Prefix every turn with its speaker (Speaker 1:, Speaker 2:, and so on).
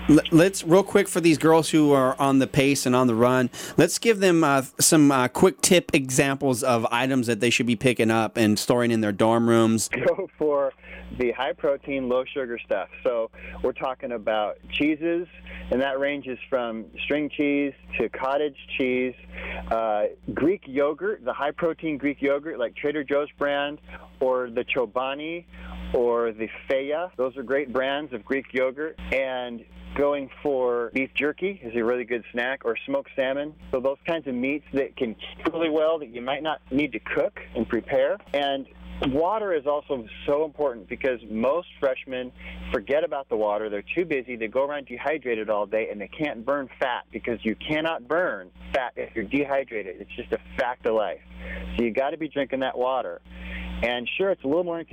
Speaker 1: Let's real quick for these girls who are on the pace and on the run. Let's give them some quick tip examples of items that they should be picking up and storing in their dorm rooms.
Speaker 2: Go for the high protein, low sugar stuff. So we're talking about cheeses, and that ranges from string cheese to cottage cheese, Greek yogurt, the high protein Greek yogurt like Trader Joe's brand, or the Chobani, or the Faya. Those are great brands of Greek yogurt. And going for beef jerky is a really good snack, or smoked salmon. So those kinds of meats that can keep really well, that you might not need to cook and prepare. And water is also so important because most freshmen forget about the water. They're too busy. They go around dehydrated all day, and they can't burn fat because you cannot burn fat if you're dehydrated. It's just a fact of life. So you got to be drinking that water. And sure, it's a little more inconvenient